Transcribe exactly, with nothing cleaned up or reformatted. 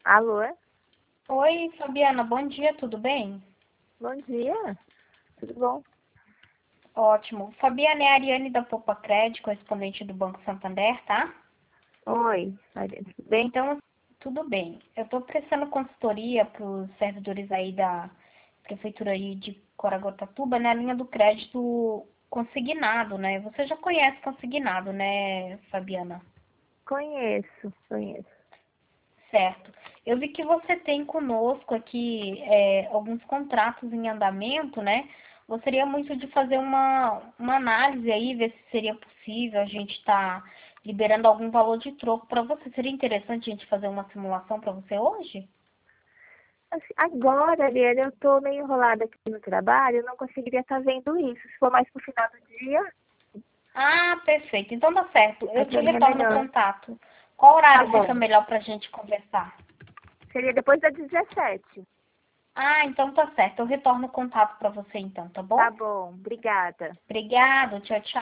Alô? Oi, Fabiana, bom dia, tudo bem? Bom dia. Tudo bom? Ótimo. Fabiana, é a Ariane da Poupa Crédito, correspondente do Banco Santander, tá? Oi, Mariana. Tudo bem? Então, tudo bem. Eu estou prestando consultoria para os servidores aí da Prefeitura aí de Caraguatatuba na linha do crédito consignado, né? Você já conhece consignado, né, Fabiana? Conheço, conheço. Certo. Eu vi que você tem conosco aqui é, alguns contratos em andamento, né? Gostaria muito de fazer uma, uma análise aí, ver se seria possível a gente estar liberando algum valor de troco para você. Seria interessante a gente fazer uma simulação para você hoje? Assim, agora, Ariane, eu tô meio enrolada aqui no trabalho, eu não conseguiria estar vendo isso. Se for mais pro final do dia, Ah, perfeito. Então tá certo. aí Eu te pra mim é retorno o melhor. contato. Qual Tá horário fica bom. melhor para a gente conversar? Seria depois das dezessete. Ah, então tá certo. Eu retorno o contato para você então, tá Tá bom? bom, obrigada. Obrigado. Tchau, tchau.